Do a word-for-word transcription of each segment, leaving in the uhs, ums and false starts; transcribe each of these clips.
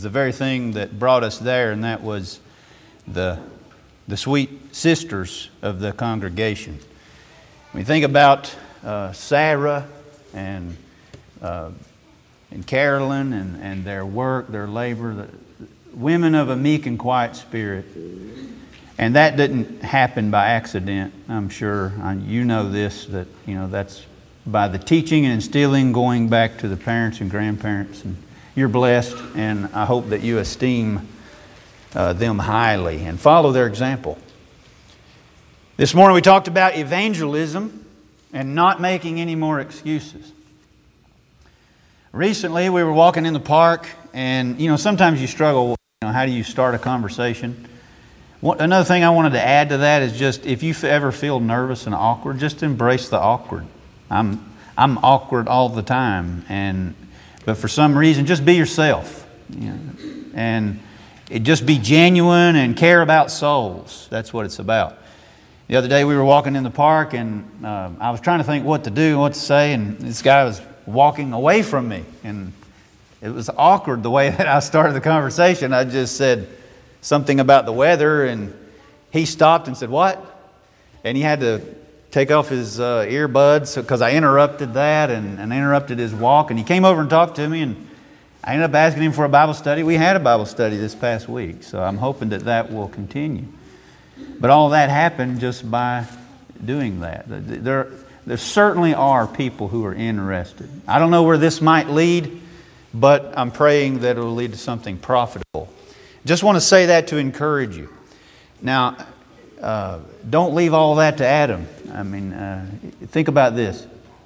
The very thing that brought us there, and that was the, the sweet sisters of the congregation. When you think about uh, Sarah and uh, and Carolyn and, and their work, their labor, the women of a meek and quiet spirit. And that didn't happen by accident, I'm sure. You know this, that you know that's by the teaching and instilling going back to the parents and grandparents. And you're blessed, and I hope that you esteem uh, them highly and follow their example. This morning we talked about evangelism and not making any more excuses. Recently we were walking in the park, and you know sometimes you struggle, you know, how do you start a conversation? Another thing I wanted to add to that is just if you ever feel nervous and awkward, just embrace the awkward. I'm I'm awkward all the time, and but for some reason, just be yourself, you know, and it just be genuine and care about souls. That's what it's about. The other day we were walking in the park, and uh, I was trying to think what to do, what to say, and this guy was walking away from me, and it was awkward the way that I started the conversation. I just said something about the weather, and he stopped and said, "What?" And he had to take off his uh, earbuds because I interrupted that and, and interrupted his walk. And he came over and talked to me, and I ended up asking him for a Bible study. We had a Bible study this past week, so I'm hoping that that will continue. But all that happened just by doing that. There, there certainly are people who are interested. I don't know where this might lead, but I'm praying that it will lead to something profitable. Just want to say that to encourage you. Now, uh, don't leave all that to Adam. I mean, uh, think about this.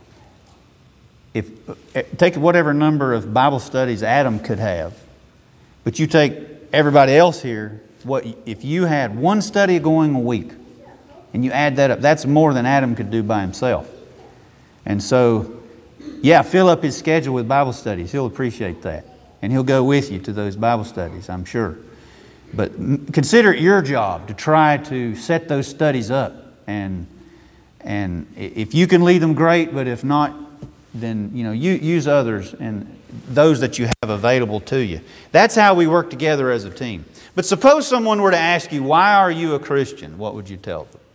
If take whatever number of Bible studies Adam could have, but you take everybody else here, what if you had one study going a week, and you add that up, that's more than Adam could do by himself. And so, yeah, fill up his schedule with Bible studies. He'll appreciate that. And he'll go with you to those Bible studies, I'm sure. But consider it your job to try to set those studies up. And and if you can lead them, great. But if not, then you know you use others and those that you have available to you. That's how we work together as a team. But suppose someone were to ask you, "Why are you a Christian?" What would you tell them?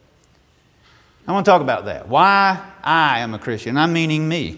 I want to talk about that. Why I am a Christian. I'm meaning me.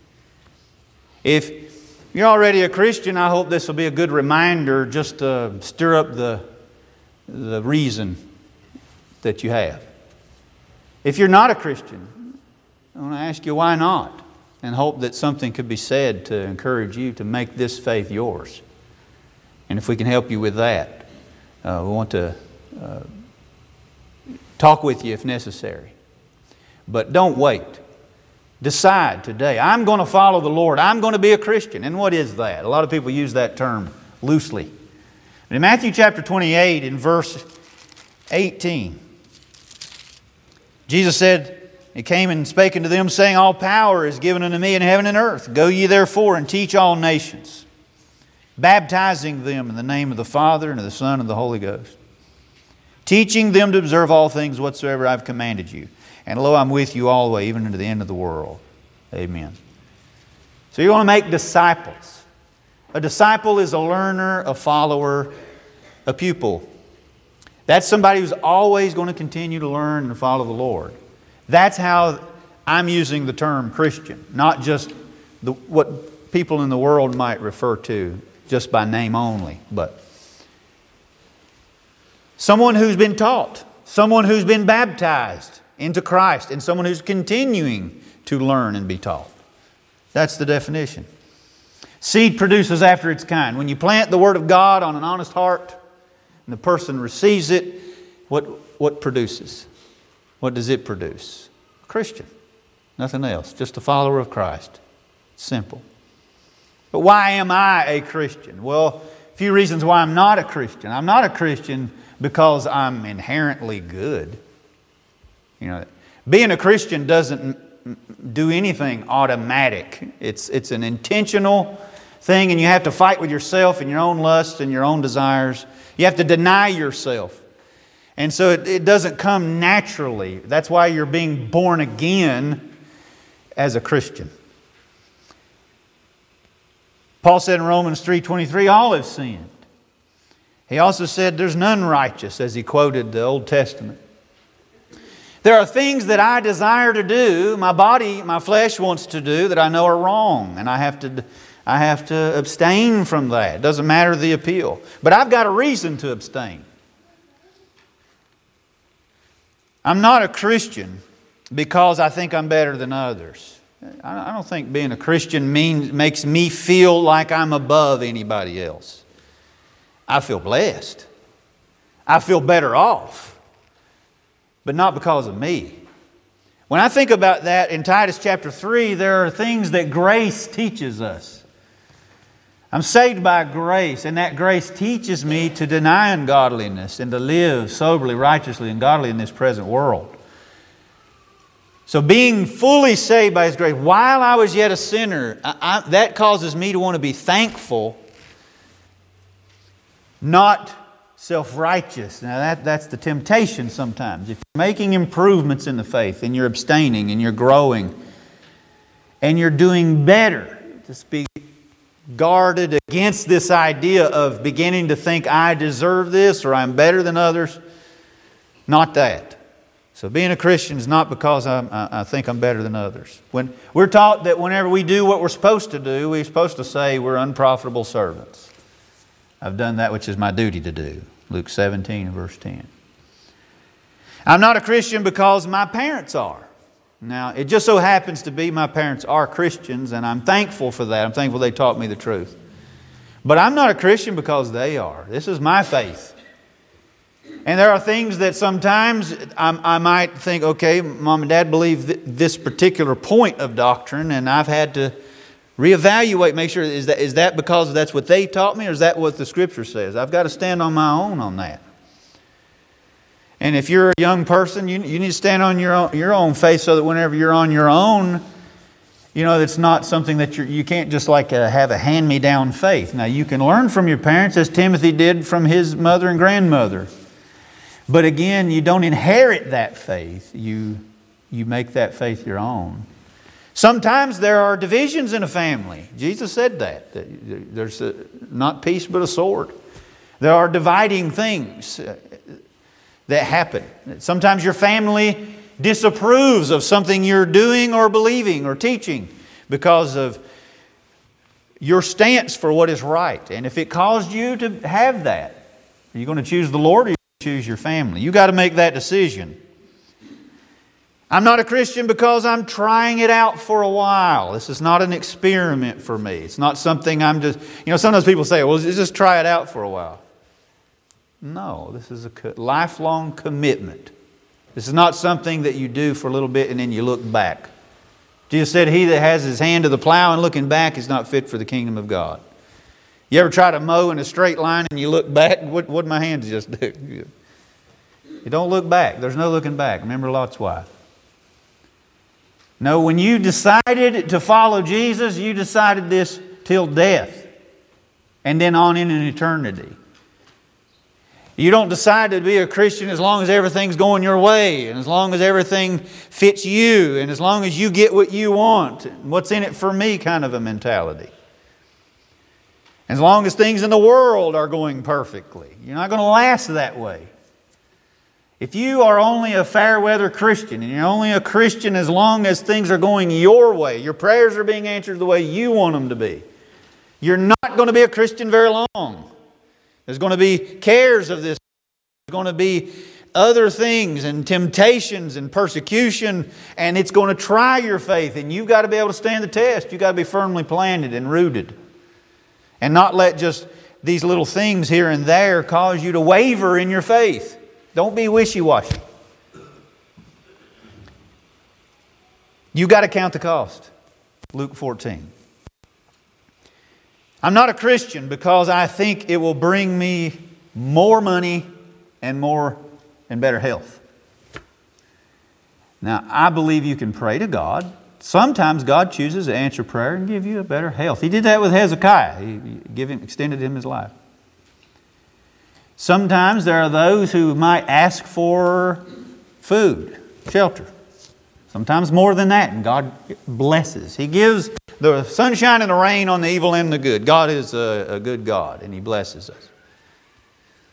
If you're already a Christian, I hope this will be a good reminder just to stir up the, the reason that you have. If you're not a Christian, I want to ask you why not, and hope that something could be said to encourage you to make this faith yours. And if we can help you with that, uh, we want to uh, talk with you if necessary. But don't wait. Decide today, I'm going to follow the Lord. I'm going to be a Christian. And what is that? A lot of people use that term loosely. In Matthew chapter twenty-eight, in verse eighteen, Jesus said, He came and spake unto them, saying, All power is given unto me in heaven and earth. Go ye therefore and teach all nations, baptizing them in the name of the Father and of the Son and of the Holy Ghost, teaching them to observe all things whatsoever I have commanded you. And lo, I'm with you all the way, even unto the end of the world. Amen. So you want to make disciples. A disciple is a learner, a follower, a pupil. That's somebody who's always going to continue to learn and follow the Lord. That's how I'm using the term Christian, not just the, what people in the world might refer to just by name only, but someone who's been taught, someone who's been baptized into Christ, and someone who's continuing to learn and be taught. That's the definition. Seed produces after its kind. When you plant the Word of God on an honest heart, and the person receives it, what, what produces? What does it produce? A Christian. Nothing else. Just a follower of Christ. Simple. But why am I a Christian? Well, a few reasons why I'm not a Christian. I'm not a Christian because I'm inherently good. You know, being a Christian doesn't do anything automatic. It's it's an intentional thing, and you have to fight with yourself and your own lusts and your own desires. You have to deny yourself. And so it, it doesn't come naturally. That's why you're being born again as a Christian. Paul said in Romans three twenty-three, all have sinned He also said, there's none righteous, as he quoted the Old Testament. There are things that I desire to do, my body, my flesh wants to do, that I know are wrong, and I have to, I have to abstain from that. It doesn't matter the appeal. But I've got a reason to abstain. I'm not a Christian because I think I'm better than others. I don't think being a Christian means, makes me feel like I'm above anybody else. I feel blessed. I feel better off. But not because of me. When I think about that in Titus chapter three, there are things that grace teaches us. I'm saved by grace, and that grace teaches me to deny ungodliness and to live soberly, righteously, and godly in this present world. So being fully saved by His grace, while I was yet a sinner, I, I, that causes me to want to be thankful, not self-righteous. Now that, that's the temptation sometimes. If you're making improvements in the faith, and you're abstaining, and you're growing, and you're doing better, just be guarded against this idea of beginning to think I deserve this or I'm better than others. Not that. So being a Christian is not because I'm, I, I think I'm better than others. When we're taught that whenever we do what we're supposed to do, we're supposed to say we're unprofitable servants. I've done that which is my duty to do. Luke seventeen and verse ten. I'm not a Christian because my parents are. Now, it just so happens to be my parents are Christians, and I'm thankful for that. I'm thankful they taught me the truth. But I'm not a Christian because they are. This is my faith. And there are things that sometimes I, I might think, okay, Mom and Dad believe th- this particular point of doctrine, and I've had to reevaluate, make sure, is that, is that because that's what they taught me, or is that what the Scripture says? I've got to stand on my own on that. And if you're a young person, you, you need to stand on your own, your own faith so that whenever you're on your own, you know, it's not something that you're, you can't just like a, have a hand-me-down faith. Now, you can learn from your parents as Timothy did from his mother and grandmother. But again, you don't inherit that faith. You, you make that faith your own. Sometimes there are divisions in a family. Jesus said that. that there's a, not peace but a sword. There are dividing things that happen. Sometimes your family disapproves of something you're doing or believing or teaching because of your stance for what is right. And if it caused you to have that, are you going to choose the Lord or are you going to choose your family? You've got to make that decision. I'm not a Christian because I'm trying it out for a while. This is not an experiment for me. It's not something I'm just... You know, sometimes people say, well, just try it out for a while. No, this is a lifelong commitment. This is not something that you do for a little bit and then you look back. Jesus said, he that has his hand to the plow and looking back is not fit for the kingdom of God. You ever try to mow in a straight line and you look back? What did my hands just do? You don't look back. There's no looking back. Remember Lot's wife. No, when you decided to follow Jesus, you decided this till death and then on in an eternity. You don't decide to be a Christian as long as everything's going your way and as long as everything fits you and as long as you get what you want. What's in it for me kind of a mentality. As long as things in the world are going perfectly. You're not going to last that way. If you are only a fair weather Christian and you're only a Christian as long as things are going your way, your prayers are being answered the way you want them to be, you're not going to be a Christian very long. There's going to be cares of this. There's going to be other things and temptations and persecution, and it's going to try your faith, and you've got to be able to stand the test. You've got to be firmly planted and rooted and not let just these little things here and there cause you to waver in your faith. Don't be wishy-washy. You've got to count the cost. Luke fourteen. I'm not a Christian because I think it will bring me more money and more and better health. Now, I believe you can pray to God. Sometimes God chooses to answer prayer and give you a better health. He did that with Hezekiah. He gave him, extended him his life. Sometimes there are those who might ask for food, shelter. Sometimes more than that, and God blesses. He gives the sunshine and the rain on the evil and the good. God is a, a good God, and He blesses us.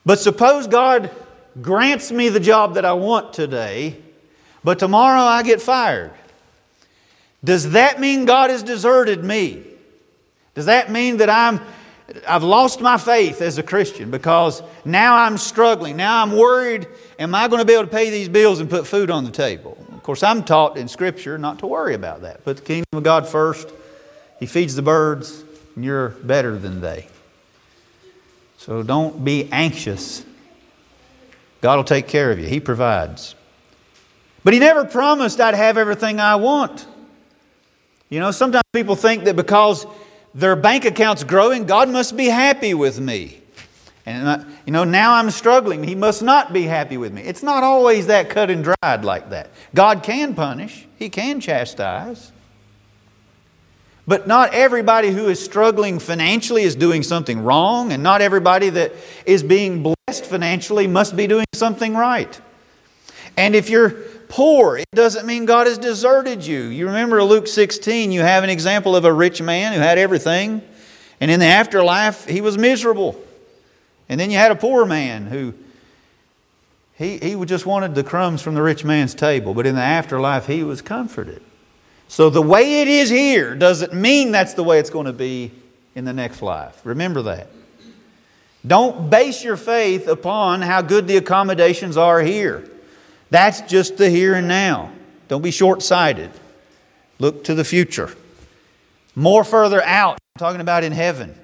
But suppose God grants me the job that I want today, but tomorrow I get fired. Does that mean God has deserted me? Does that mean that I'm, I've lost my faith as a Christian because now I'm struggling? Now I'm worried, am I going to be able to pay these bills and put food on the table? Of course, I'm taught in Scripture not to worry about that. Put the kingdom of God first. He feeds the birds, and you're better than they. So don't be anxious. God will take care of you. He provides. But He never promised I'd have everything I want. You know, sometimes people think that because their bank account's growing, God must be happy with me. And, you know, now I'm struggling. He must not be happy with me. It's not always that cut and dried like that. God can punish. He can chastise. But not everybody who is struggling financially is doing something wrong, and not everybody that is being blessed financially must be doing something right. And if you're poor, it doesn't mean God has deserted you. You remember Luke sixteen, you have an example of a rich man who had everything, and in the afterlife he was miserable. And then you had a poor man who he, he just wanted the crumbs from the rich man's table, but in the afterlife he was comforted. So the way it is here doesn't mean that's the way it's going to be in the next life. Remember that. Don't base your faith upon how good the accommodations are here. That's just the here and now. Don't be short-sighted. Look to the future. More further out, I'm talking about in heaven.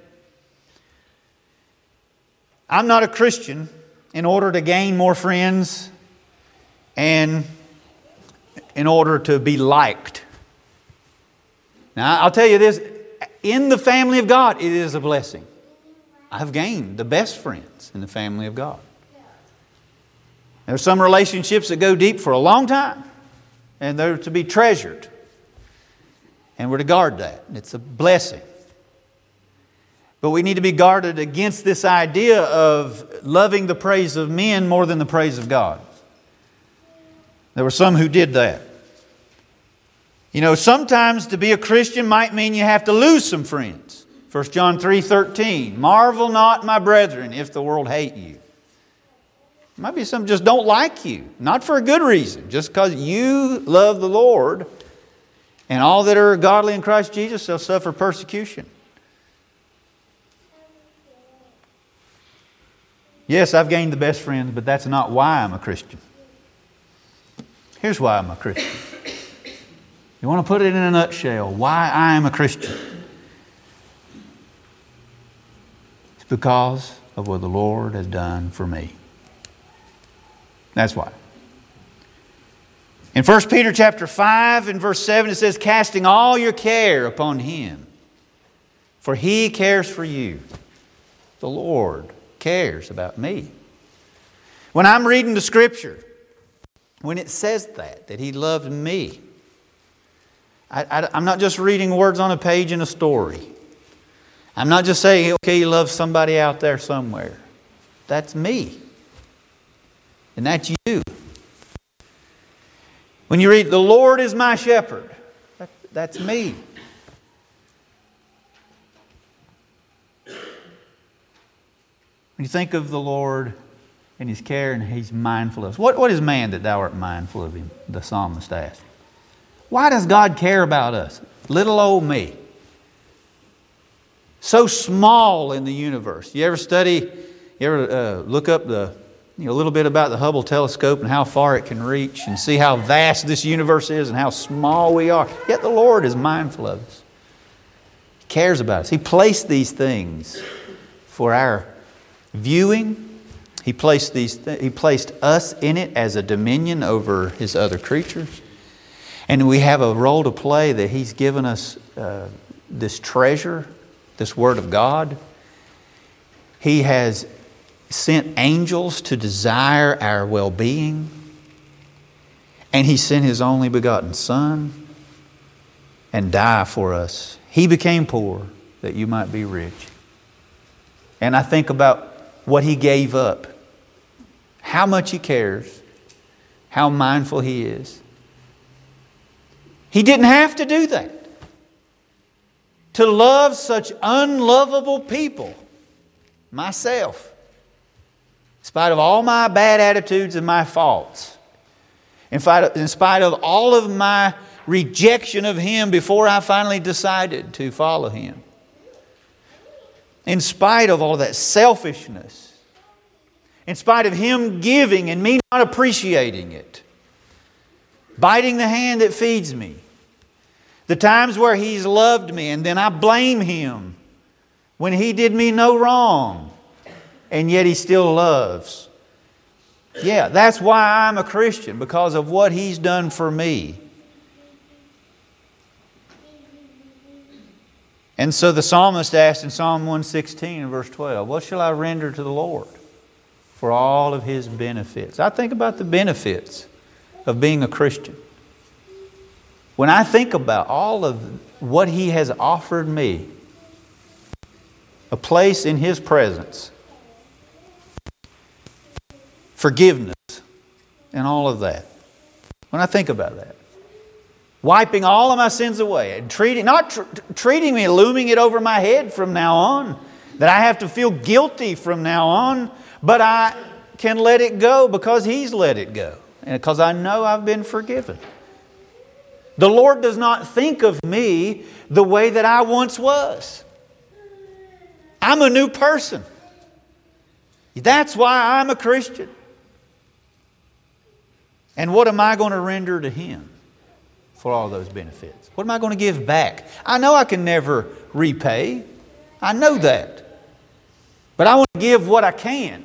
I'm not a Christian in order to gain more friends and in order to be liked. Now, I'll tell you this, in the family of God, it is a blessing. I've gained the best friends in the family of God. There are some relationships that go deep for a long time, and they're to be treasured. And we're to guard that. It's a blessing. But we need to be guarded against this idea of loving the praise of men more than the praise of God. There were some who did that. You know, sometimes to be a Christian might mean you have to lose some friends. First John three thirteen, marvel not, my brethren, if the world hate you. There might be some just don't like you. Not for a good reason. Just because you love the Lord. And all that are godly in Christ Jesus shall suffer persecution. Yes, I've gained the best friends, but that's not why I'm a Christian. Here's why I'm a Christian. You want to put it in a nutshell, why I am a Christian. It's because of what the Lord has done for me. That's why. In First Peter chapter five and verse seven it says, casting all your care upon Him, for He cares for you. The Lord cares about me. When I'm reading the Scripture, when it says that, that He loved me, I, I, I'm not just reading words on a page in a story. I'm not just saying, okay, He loves somebody out there somewhere. That's me. And that's you. When you read, the Lord is my shepherd, that, that's me. When you think of the Lord and His care and He's mindful of us. What, what is man that thou art mindful of him? The psalmist asked. Why does God care about us? Little old me. So small in the universe. You ever study, you ever uh, look up the, you know, a little bit about the Hubble telescope and how far it can reach and see how vast this universe is and how small we are? Yet the Lord is mindful of us. He cares about us. He placed these things for our viewing. He placed these. Th- he placed us in it as a dominion over His other creatures. And we have a role to play that He's given us uh, this treasure, this Word of God. He has sent angels to desire our well-being. And He sent His only begotten Son and die for us. He became poor that you might be rich. And I think about what He gave up, how much He cares, how mindful He is. He didn't have to do that. To love such unlovable people, myself. In spite of all my bad attitudes and my faults. In spite of, in spite of all of my rejection of Him before I finally decided to follow Him. In spite of all that selfishness. In spite of Him giving and me not appreciating it. Biting the hand that feeds me. The times where He's loved me and then I blame Him when He did me no wrong. And yet He still loves. Yeah, that's why I'm a Christian. Because of what He's done for me. And so the psalmist asked in Psalm one sixteen and verse twelve, what shall I render to the Lord for all of His benefits? I think about the benefits of being a Christian. When I think about all of what He has offered me, a place in His presence, forgiveness, and all of that. When I think about that. Wiping all of my sins away. And treating, not tr- treating me, looming it over my head from now on. That I have to feel guilty from now on. But I can let it go because He's let it go. And because I know I've been forgiven. The Lord does not think of me the way that I once was. I'm a new person. That's why I'm a Christian. And what am I going to render to Him for all those benefits? What am I going to give back? I know I can never repay. I know that. But I want to give what I can.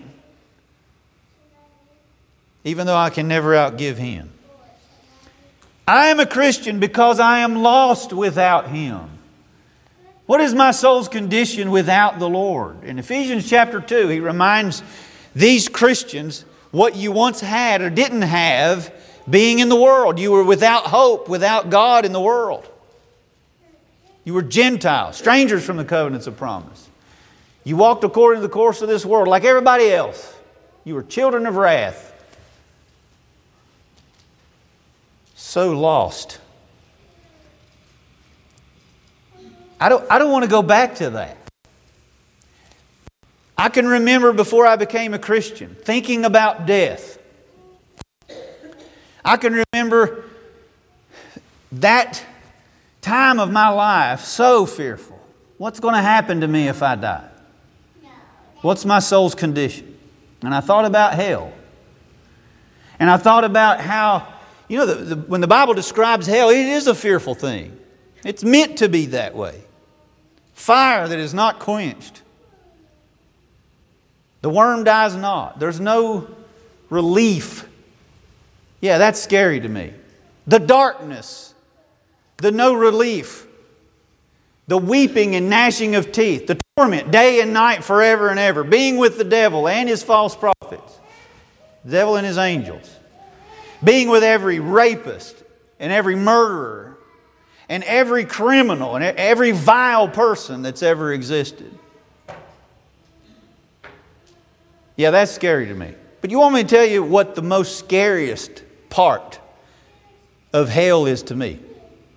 Even though I can never outgive Him. I am a Christian because I am lost without Him. What is my soul's condition without the Lord? In Ephesians chapter two, he reminds these Christians what you once had or didn't have being in the world. You were without hope, without God in the world. You were Gentiles, strangers from the covenants of promise. You walked according to the course of this world like everybody else. You were children of wrath. So lost. I don't, I don't want to go back to that. I can remember before I became a Christian thinking about death. I can remember that time of my life so fearful. What's going to happen to me if I die? What's my soul's condition? And I thought about hell. And I thought about how, you know, the, the, when the Bible describes hell, it is a fearful thing. It's meant to be that way. Fire that is not quenched. The worm dies not. There's no relief. Yeah, that's scary to me. The darkness. The no relief. The weeping and gnashing of teeth. The torment day and night forever and ever. Being with the devil and his false prophets. The devil and his angels. Being with every rapist and every murderer and every criminal and every vile person that's ever existed. Yeah, that's scary to me. But you want me to tell you what the most scariest part of hell is to me?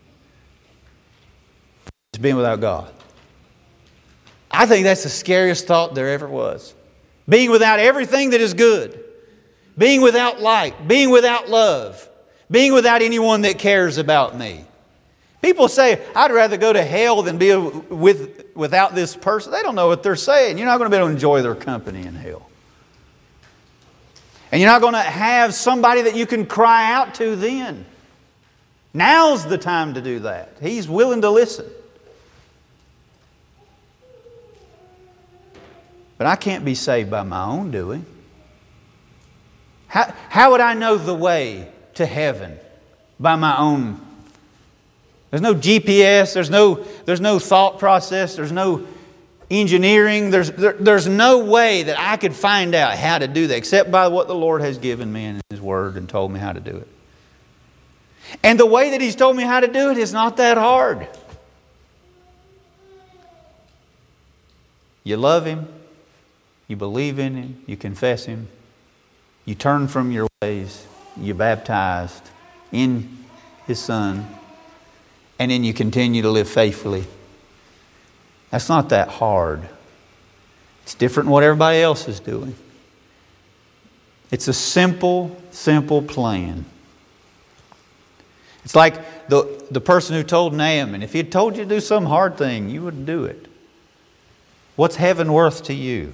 It's being without God. I think that's the scariest thought there ever was. Being without everything that is good. Being without light. Being without love. Being without anyone that cares about me. People say, I'd rather go to hell than be with, without this person. They don't know what they're saying. You're not going to be able to enjoy their company in hell. And you're not going to have somebody that you can cry out to then. Now's the time to do that. He's willing to listen. But I can't be saved by my own doing. How, how would I know the way to heaven by my own? There's no G P S. There's no, there's no thought process. There's no engineering. There's, there, there's no way that I could find out how to do that except by what the Lord has given me in His Word and told me how to do it. And the way that He's told me how to do it is not that hard. You love Him. You believe in Him. You confess Him. You turn from your ways. You're baptized in His Son. And then you continue to live faithfully. That's not that hard. It's different than what everybody else is doing. It's a simple, simple plan. It's like the, the person who told Naaman, if he had told you to do some hard thing, you wouldn't do it. What's heaven worth to you?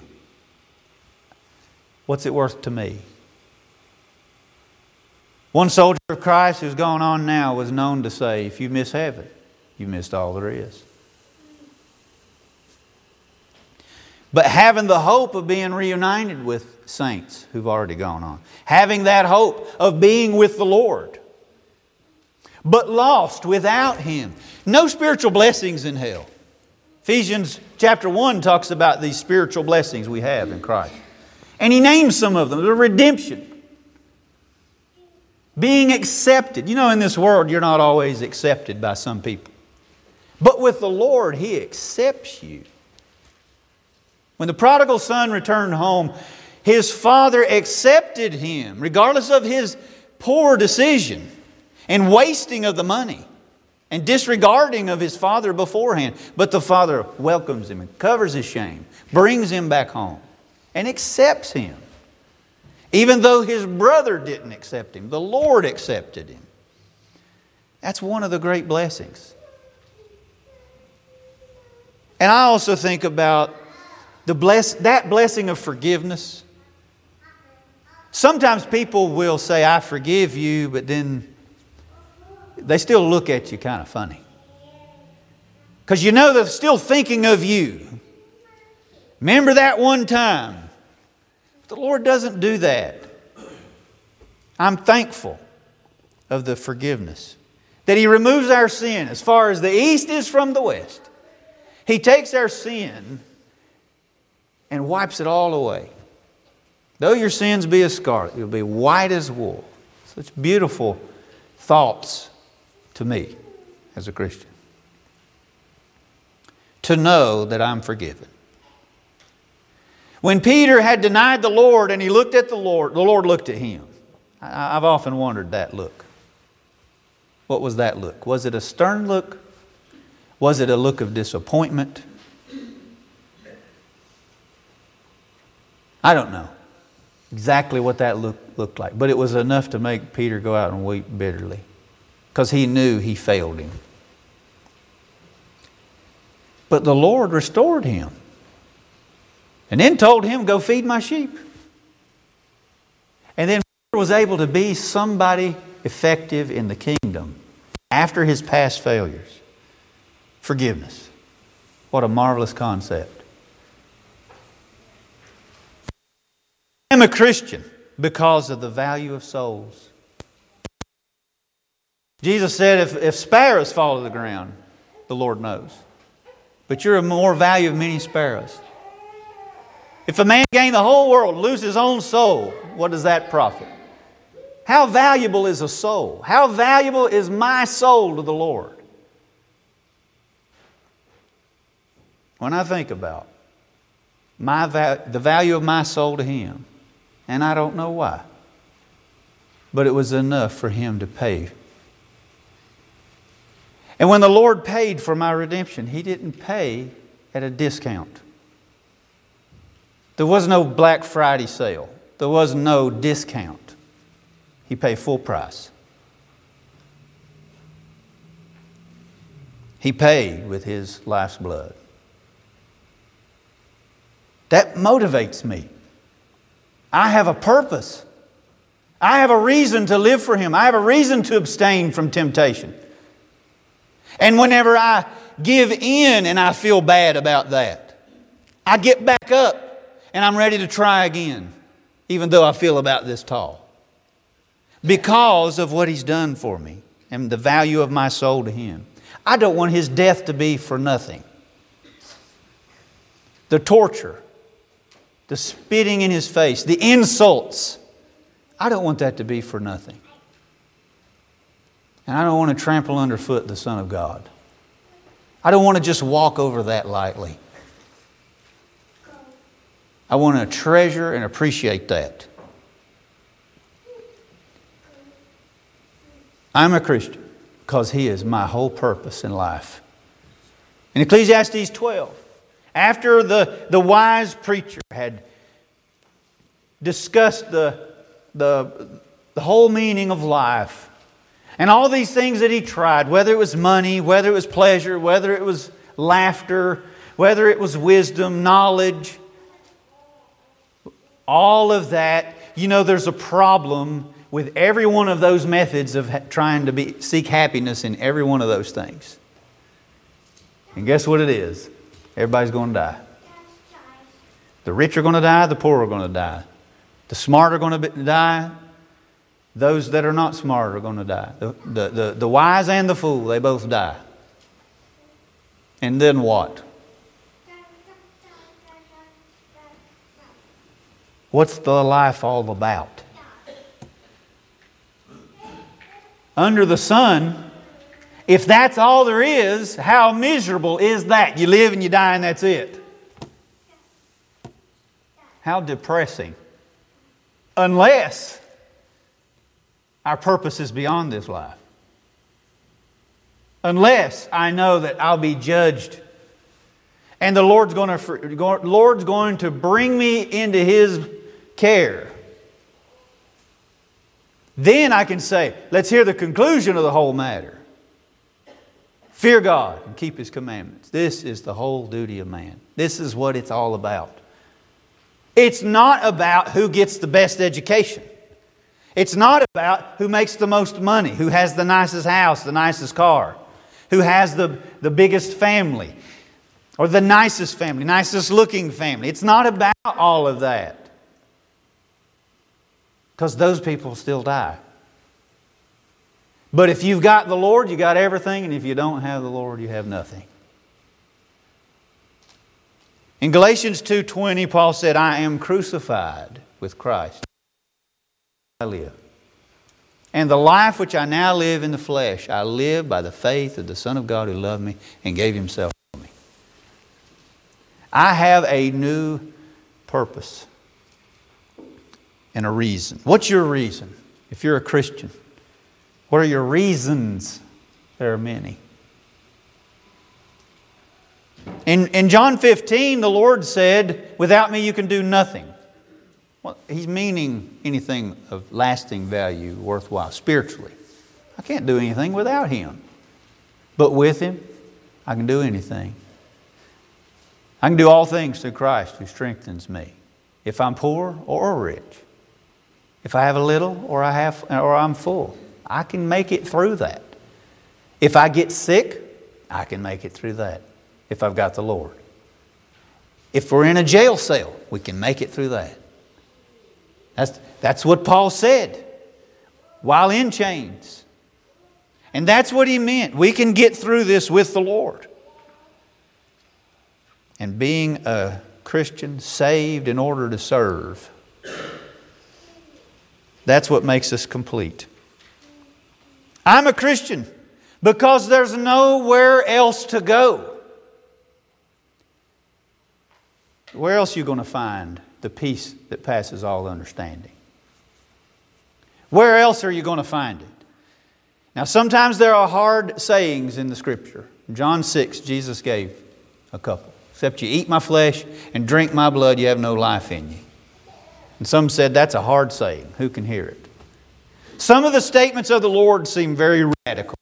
What's it worth to me? One soldier of Christ who's gone on now was known to say, if you miss heaven, you missed all there is. But having the hope of being reunited with saints who've already gone on. Having that hope of being with the Lord. But lost without Him. No spiritual blessings in hell. Ephesians chapter one talks about these spiritual blessings we have in Christ. And he names some of them. The redemption. Being accepted. You know, in this world, you're not always accepted by some people. But with the Lord, He accepts you. When the prodigal son returned home, his father accepted him, regardless of his poor decision and wasting of the money and disregarding of his father beforehand. But the father welcomes him and covers his shame, brings him back home, and accepts him. Even though his brother didn't accept him, the Lord accepted him. That's one of the great blessings. And I also think about the bless, that blessing of forgiveness. Sometimes people will say, I forgive you, but then they still look at you kind of funny. Because you know they're still thinking of you. Remember that one time. The Lord doesn't do that. I'm thankful of the forgiveness. That He removes our sin as far as the east is from the west. He takes our sin and wipes it all away. Though your sins be as scarlet, you'll be white as wool. Such beautiful thoughts to me as a Christian. To know that I'm forgiven. When Peter had denied the Lord and he looked at the Lord, the Lord looked at him. I've often wondered that look. What was that look? Was it a stern look? Was it a look of disappointment? I don't know exactly what that look, looked like. But it was enough to make Peter go out and weep bitterly. Because he knew he failed him. But the Lord restored him. And then told him, go feed my sheep. And then Peter was able to be somebody effective in the kingdom after his past failures. Forgiveness. What a marvelous concept. I am a Christian because of the value of souls. Jesus said, if, if sparrows fall to the ground, the Lord knows. But you're of more value than many sparrows. If a man gain the whole world and lose his own soul, what does that profit? How valuable is a soul? How valuable is my soul to the Lord? When I think about my va- the value of my soul to Him, and I don't know why, but it was enough for Him to pay. And when the Lord paid for my redemption, He didn't pay at a discount. There was no Black Friday sale. There was no discount. He paid full price. He paid with His life's blood. That motivates me. I have a purpose. I have a reason to live for Him. I have a reason to abstain from temptation. And whenever I give in and I feel bad about that, I get back up and I'm ready to try again, even though I feel about this tall. Because of what He's done for me and the value of my soul to Him. I don't want His death to be for nothing. The torture, the spitting in His face, the insults, I don't want that to be for nothing. And I don't want to trample underfoot the Son of God. I don't want to just walk over that lightly. I want to treasure and appreciate that. I'm a Christian because He is my whole purpose in life. In Ecclesiastes twelve, after the, the wise preacher had discussed the the, the whole meaning of life. And all these things that he tried, whether it was money, whether it was pleasure, whether it was laughter, whether it was wisdom, knowledge, all of that, you know, there's a problem with every one of those methods of ha- trying to be, seek happiness in every one of those things. And guess what it is? Everybody's going to die. The rich are going to die, the poor are going to die. The smart are going to be, die. Those that are not smart are going to die. The, the, the, the wise and the fool, they both die. And then what? What's the life all about? Under the sun, if that's all there is, how miserable is that? You live and you die and that's it. How depressing. Unless our purpose is beyond this life. Unless I know that I'll be judged and the Lord's going to, Lord's going to bring me into His care. Then I can say, let's hear the conclusion of the whole matter. Fear God and keep His commandments. This is the whole duty of man. This is what it's all about. It's not about who gets the best education. It's not about who makes the most money, who has the nicest house, the nicest car, who has the, the biggest family, or the nicest family, nicest looking family. It's not about all of that. Because those people still die. But if you've got the Lord, you got everything, and if you don't have the Lord, you have nothing. In Galatians two twenty, Paul said, I am crucified with Christ. I live. And the life which I now live in the flesh, I live by the faith of the Son of God who loved me and gave Himself for me. I have a new purpose and a reason. What's your reason? If you're a Christian, what are your reasons? There are many. In, in John fifteen, the Lord said, without me you can do nothing. Well, He's meaning anything of lasting value, worthwhile, spiritually. I can't do anything without Him. But with Him, I can do anything. I can do all things through Christ who strengthens me. If I'm poor or rich. If I have a little or I have or I'm full. I can make it through that. If I get sick, I can make it through that. If I've got the Lord. If we're in a jail cell, we can make it through that. That's, that's what Paul said while in chains. And that's what he meant. We can get through this with the Lord. And being a Christian, saved in order to serve, that's what makes us complete. I'm a Christian because there's nowhere else to go. Where else are you going to find the peace that passes all understanding? Where else are you going to find it? Now, sometimes there are hard sayings in the Scripture. In John six, Jesus gave a couple. Except you eat my flesh and drink my blood, you have no life in you. And some said that's a hard saying. Who can hear it? Some of the statements of the Lord seem very radical.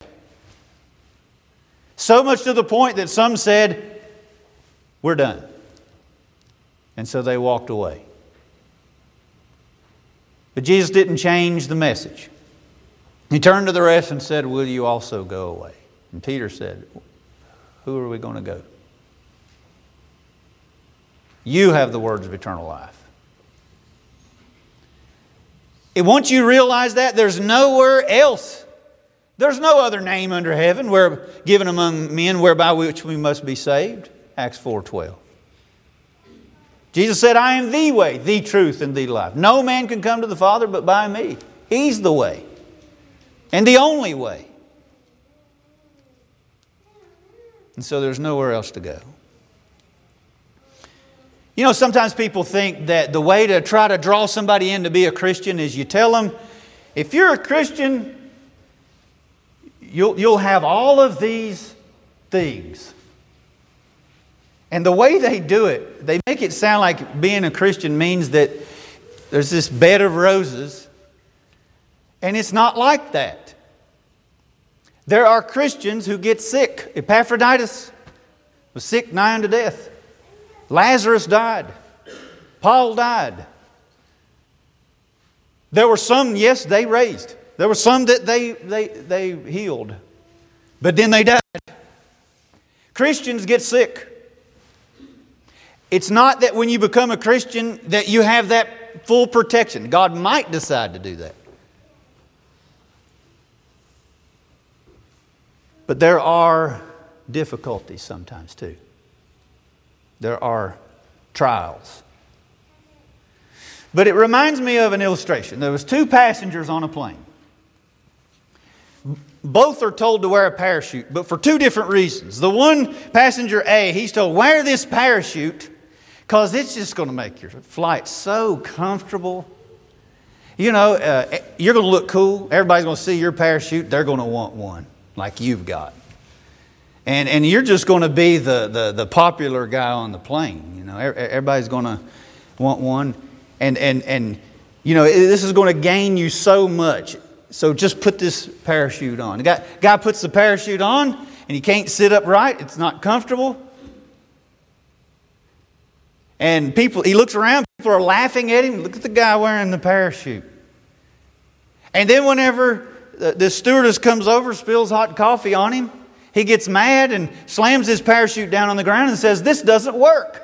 So much to the point that some said, we're done. And so they walked away. But Jesus didn't change the message. He turned to the rest and said, will you also go away? And Peter said, who are we going to go? You have the words of eternal life. And once you realize that, there's nowhere else. There's no other name under heaven where given among men whereby which we must be saved. Acts four twelve. Jesus said, I am the way, the truth, and the life. No man can come to the Father but by me. He's the way. And the only way. And so there's nowhere else to go. You know, sometimes people think that the way to try to draw somebody in to be a Christian is you tell them, if you're a Christian, you'll, you'll have all of these things. And the way they do it, they make it sound like being a Christian means that there's this bed of roses And it's not like that. There are Christians who get sick. Epaphroditus was sick nigh unto death. Lazarus died. Paul died. There were some, yes, they raised. There were some that they, they, they healed. But then they died. Christians get sick. It's not that when you become a Christian that you have that full protection. God might decide to do that. But there are difficulties sometimes too. There are trials. But it reminds me of an illustration. There was two passengers on a plane. Both are told to wear a parachute, but for two different reasons. The one, passenger A, he's told, wear this parachute because it's just going to make your flight so comfortable. You know, uh, you're going to look cool. Everybody's going to see your parachute. They're going to want one like you've got. And and you're just going to be the, the, the popular guy on the plane. You know, everybody's going to want one. And, and, and you know, this is going to gain you so much. So just put this parachute on. The guy, guy puts the parachute on and he can't sit upright. It's not comfortable. And people, he looks around, people are laughing at him. Look at the guy wearing the parachute. And then whenever the, the stewardess comes over, spills hot coffee on him, he gets mad and slams his parachute down on the ground and says, "This doesn't work.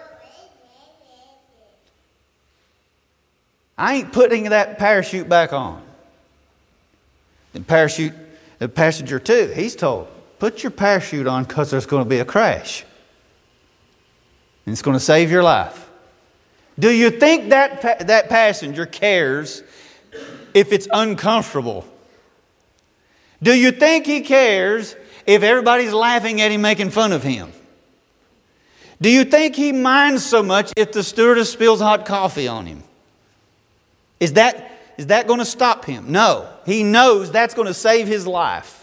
I ain't putting that parachute back on." The parachute, the passenger too, he's told, put your parachute on because there's going to be a crash. And it's going to save your life. Do you think that, that passenger cares if it's uncomfortable? Do you think he cares if everybody's laughing at him, making fun of him? Do you think he minds so much if the stewardess spills hot coffee on him? Is that, is that going to stop him? No. He knows that's going to save his life.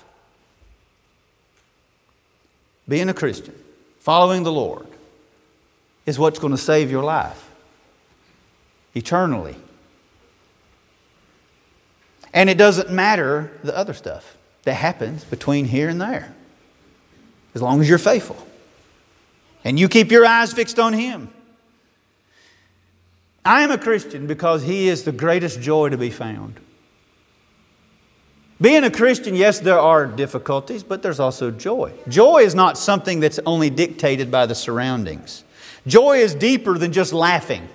Being a Christian, following the Lord, is what's going to save your life eternally. And it doesn't matter the other stuff that happens between here and there, as long as you're faithful and you keep your eyes fixed on Him. I am a Christian because He is the greatest joy to be found. Being a Christian, yes, there are difficulties, but there's also joy. Joy is not something that's only dictated by the surroundings. Joy is deeper than just laughing.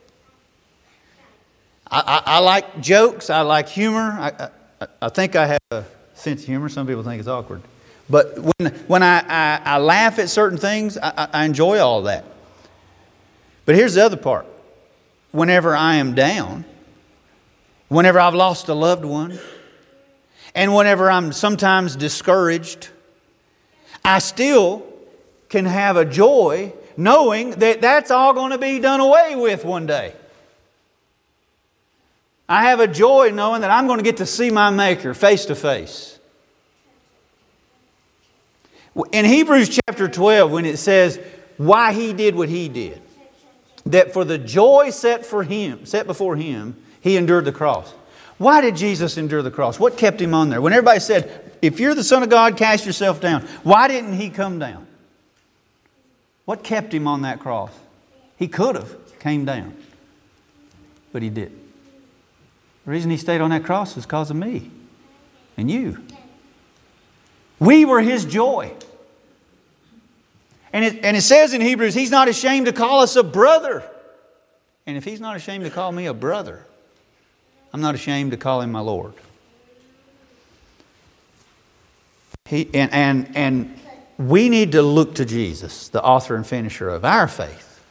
I, I, I like jokes. I like humor. I, I, I think I have a sense of humor. Some people think it's awkward. But when, when I, I, I laugh at certain things, I, I enjoy all that. But here's the other part. Whenever I am down, whenever I've lost a loved one, and whenever I'm sometimes discouraged, I still can have a joy knowing that that's all going to be done away with one day. I have a joy knowing that I'm going to get to see my Maker face to face. In Hebrews chapter twelve, when it says why He did what He did, that for the joy set for Him, set before Him, He endured the cross. Why did Jesus endure the cross? What kept Him on there? When everybody said, if you're the Son of God, cast yourself down. Why didn't He come down? What kept Him on that cross? He could have came down, but He didn't. The reason He stayed on that cross is because of me and you. We were His joy. And it, and it says in Hebrews, He's not ashamed to call us a brother. And if He's not ashamed to call me a brother, I'm not ashamed to call Him my Lord. He, and, and, and we need to look to Jesus, the author and finisher of our faith.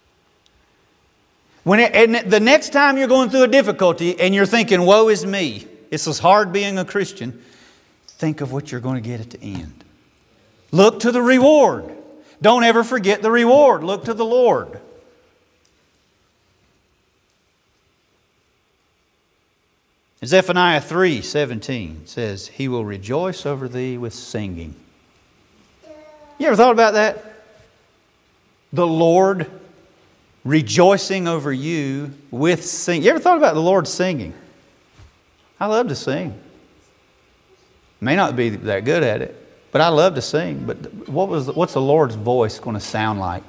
When it, and the next time you're going through a difficulty and you're thinking, woe is me, this is hard being a Christian, think of what you're going to get at the end. Look to the reward. Don't ever forget the reward. Look to the Lord. Zephaniah three seventeen says, He will rejoice over thee with singing. You ever thought about that? The Lord rejoicing over you with singing. You ever thought about the Lord singing? I love to sing. May not be that good at it, but I love to sing. But what was the, what's the Lord's voice going to sound like?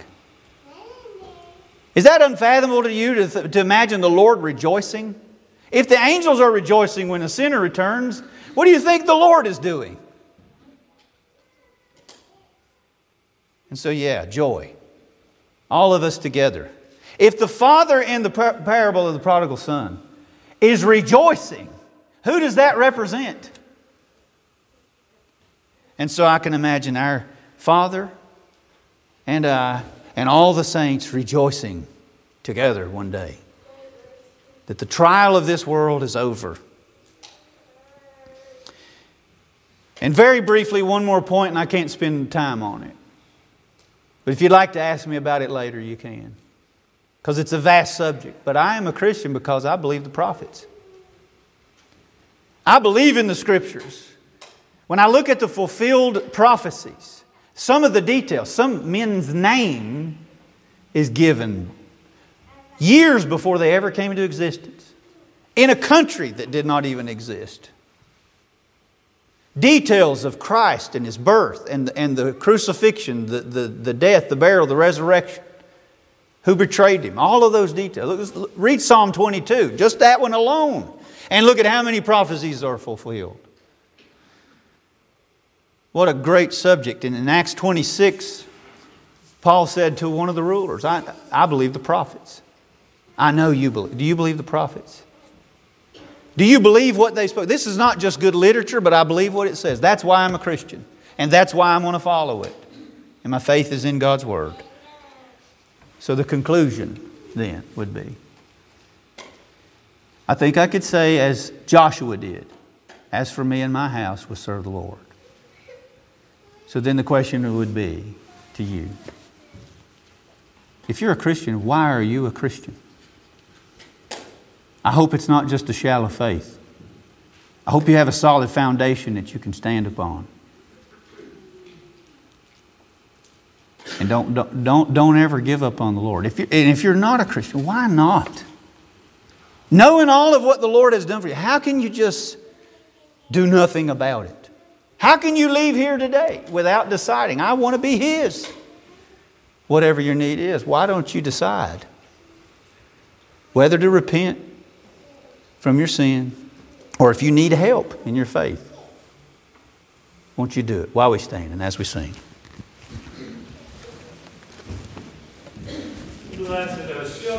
Is that unfathomable to you to, th- to imagine the Lord rejoicing? If the angels are rejoicing when a sinner returns, what do you think the Lord is doing? And so, yeah, joy. All of us together. If the father in the par- parable of the prodigal son is rejoicing, who does that represent? And so I can imagine our Father and I and all the saints rejoicing together one day that the trial of this world is over. And very briefly, one more point, and I can't spend time on it. But if you'd like to ask me about it later, you can. Because it's a vast subject. But I am a Christian because I believe the prophets. I believe in the Scriptures. When I look at the fulfilled prophecies, some of the details, some men's name is given years before they ever came into existence, in a country that did not even exist. Details of Christ and His birth and, and the crucifixion, the, the, the death, the burial, the resurrection, who betrayed Him, all of those details. Look, read Psalm twenty-two, just that one alone, and look at how many prophecies are fulfilled. What a great subject. And in Acts twenty-six, Paul said to one of the rulers, I, I believe the prophets. I know you believe. Do you believe the prophets? Do you believe what they spoke? This is not just good literature, but I believe what it says. That's why I'm a Christian. And that's why I'm going to follow it. And my faith is in God's Word. So the conclusion then would be, I think I could say as Joshua did, as for me and my house, we'll serve the Lord. So then the question would be to you, if you're a Christian, why are you a Christian? I hope it's not just a shallow faith. I hope you have a solid foundation that you can stand upon. And don't don't don't, don't ever give up on the Lord. If you and if you're not a Christian, why not? Knowing all of what the Lord has done for you, how can you just do nothing about it? How can you leave here today without deciding, I want to be His? Whatever your need is, why don't you decide whether to repent from your sin, or if you need help in your faith, won't you do it while we stand and as we sing? Blessed